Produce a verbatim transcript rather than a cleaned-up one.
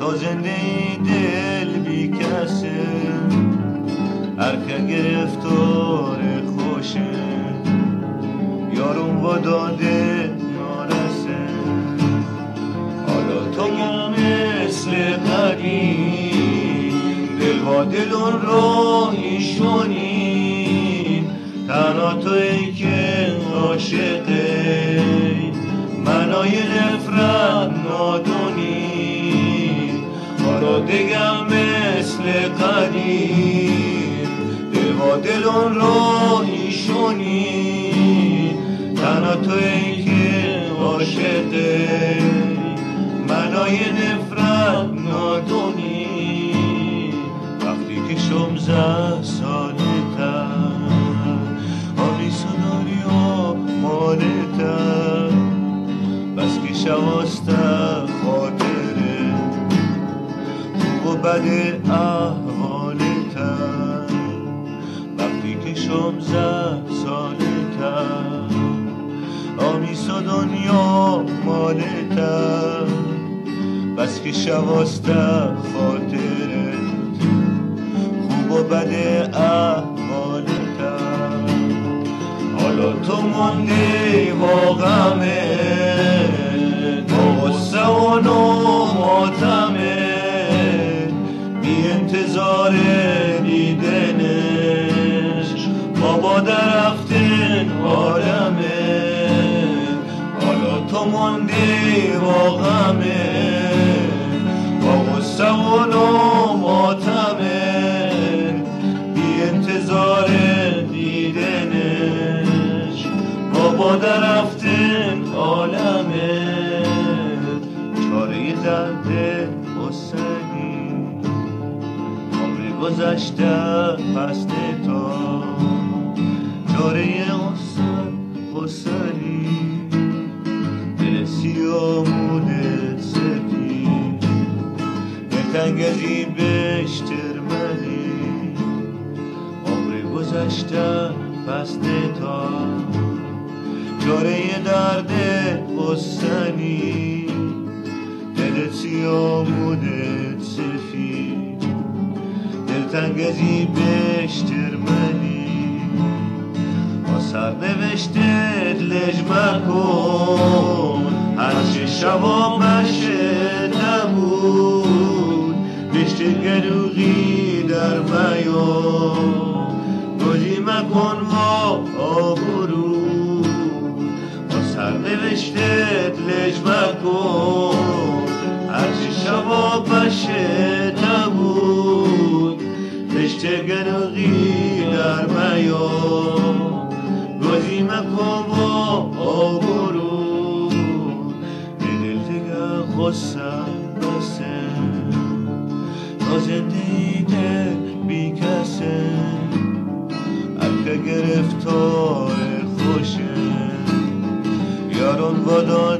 تا زنده ای دل بی کسه، هر که گرفتار خوشه یارون و داده نارسه. حالا تو مثل قدیم دل با دلون راهیشونی، تنها تویی که عاشقه منای نفرت نادونی. حالا دیگه مثل قدیم دل با دلون راهیشونی، تنها تویی که عاشقه منای نفرت نادونی. وقتی که شمزه سالتر آمیس و دنیا مالتر، بس که شواسته خاطره خوب و بد احوالتر. وقتی که شمزه سالتر آمیس و دنیا مالتر، بس که شواسته خاطره خوب و بد احوالتر. حالا تو مونده با غمه، با غصه و ماتمه، بی انتظار دیدنش بابا درفتن عالمه. حالا تو مونده با غمه، با غصه و ماتمه، بی انتظار دیدنش بابا درفتن عالمه. چاره درد حسنی عمر گذشته پست تا، چاره حسن حسنی دل سیامون سفید، دلتنگزی بشترمنی عمر گذشته پست تا، چاره درد حسنی دل سیامون سفید، دلتنگزی بشترمنی. با سرنوشتت لجمه کن هرچه شبا مشه نبود، بشت گروغی در میان گلی مکن و آبرو. با سرنوشتت لجمه کن هرچه شبا مشه نبود، بشت گروغی در میان گلی مکن و آبرو. دل دیگه خواستم بسه تا زندگی دل بی کسه، هر که گرفتار خوشه یارون و